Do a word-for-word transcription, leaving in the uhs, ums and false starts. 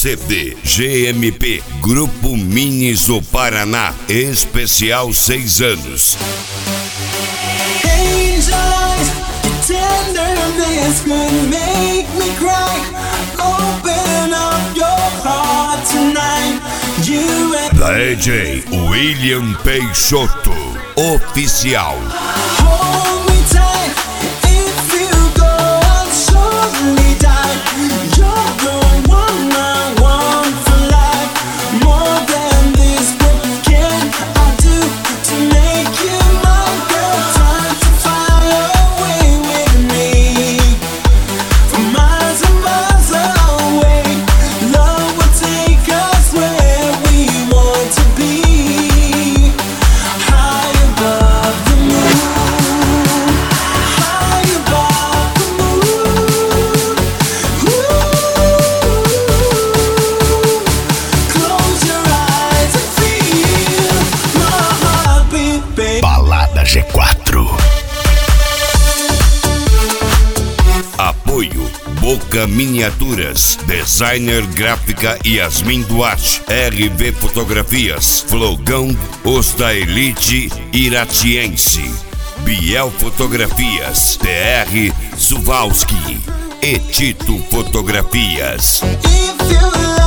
C D G M P Grupo Minis do Paraná, especial seis anos. Tenderness could make me cry. Open up your heart tonight. You and D J William Peixoto, oficial. hold me tight. If you go, I'll surely die. You're the one I want for life. More than this, what can I do to make you my girl? Time to fly away with me, from miles and miles away. Love will take us where we want to be, high above the moon, high above the moon. Ooh. Close your eyes and feel my heartbeat, baby. Balada G quatro. Apoio Boca Miniaturas, Designer Gráfica Yasmin Duarte, R V Fotografias, Flogão, Osta Elite Iratiense, Biel Fotografias, T R Suvalski e Tito Fotografias. If you